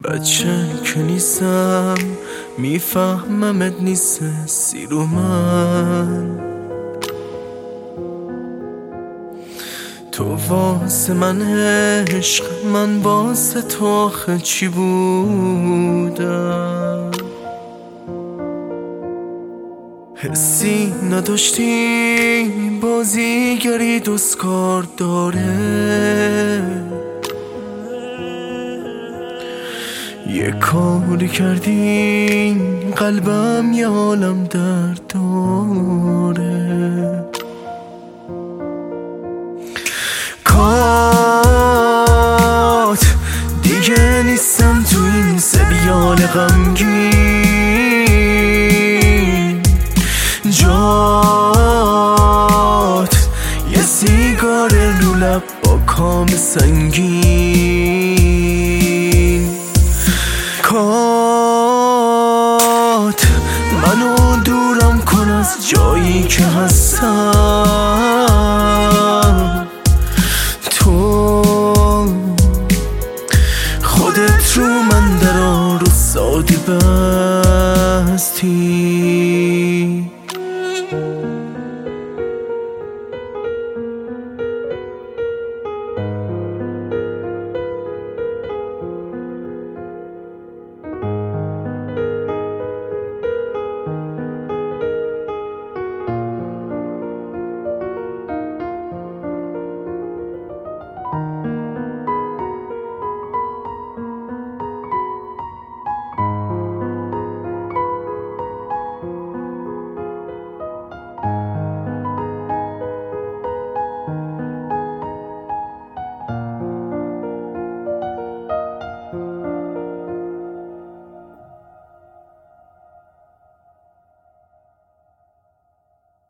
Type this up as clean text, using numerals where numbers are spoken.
بچه که نیستم میفهممت نیست سیرو من تو واسه من عشق من واسه تو آخه چی بودم حسی نداشتی بازیگری دوستکار داره یه کاری کردی قلبم یه عالم درد داره کات دیگه نیستم تو این سبیال غمگین